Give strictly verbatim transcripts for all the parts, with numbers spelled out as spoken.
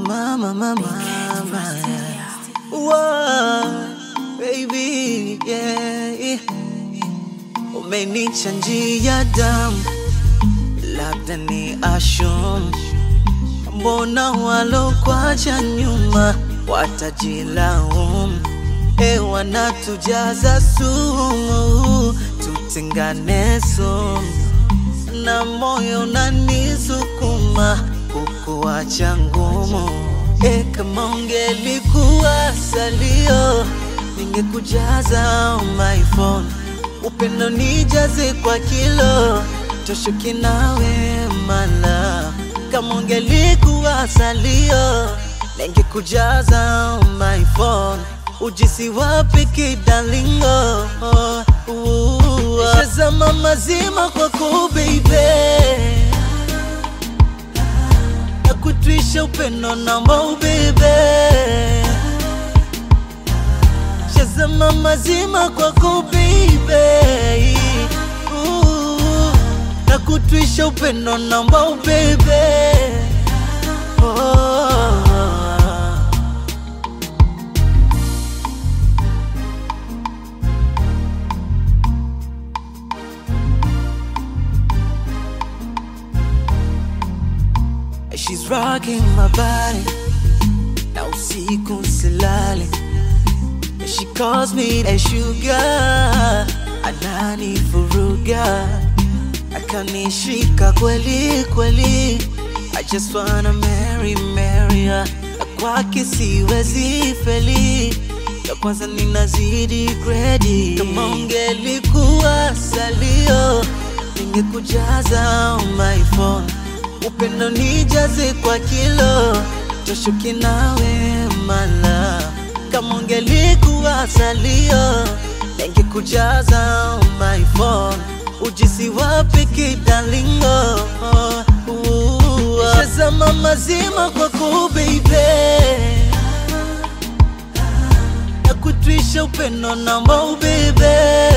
mama, mama, mama. Whoa, baby, yeah. Umenichanjia damu, labda ni ashum. Mbona walokuacha nyuma watajilaumu? E, wanatujaza sumu, tutengane sumu. Na moyo unanisukuma kukuacha ngumu. E, kama ungelikuwa salio, ningekujaza my phone. Upendo nijaze kwa kilo, toshuki nawe mala. Kama ungelikuwa salio, ningekujaza my phone. Ujisi wapi kidalingo, nishazama mazima kwako baby. Nakutwisha upendo namba ubebe. Nishazama mazima kwako baby. Nakutwisha upendo namba ubebe. Oh. She's rocking my body, na usiku silale. She calls me a sugar, anani furuga. Akanishika kweli kweli, I just wanna marry, marry her. Kwake siwezi feli, ya kwanza ninazidi gredi. Kama ungelikuwa salio, ningekujaza my phone. Upendo nijaze kwa kilo, toshuki nawe mala. Kama ungelikuwa salio, ningekujaza my phone. Ujisi wapi kidalingo, nishazama mazima kwako baby. Nakutwisha upendo namba ubebe.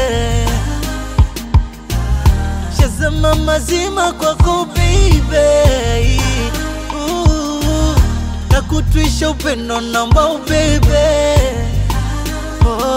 Nishazama mazima kwako baby. Nakutwisha upendo namba ubebe. Oh.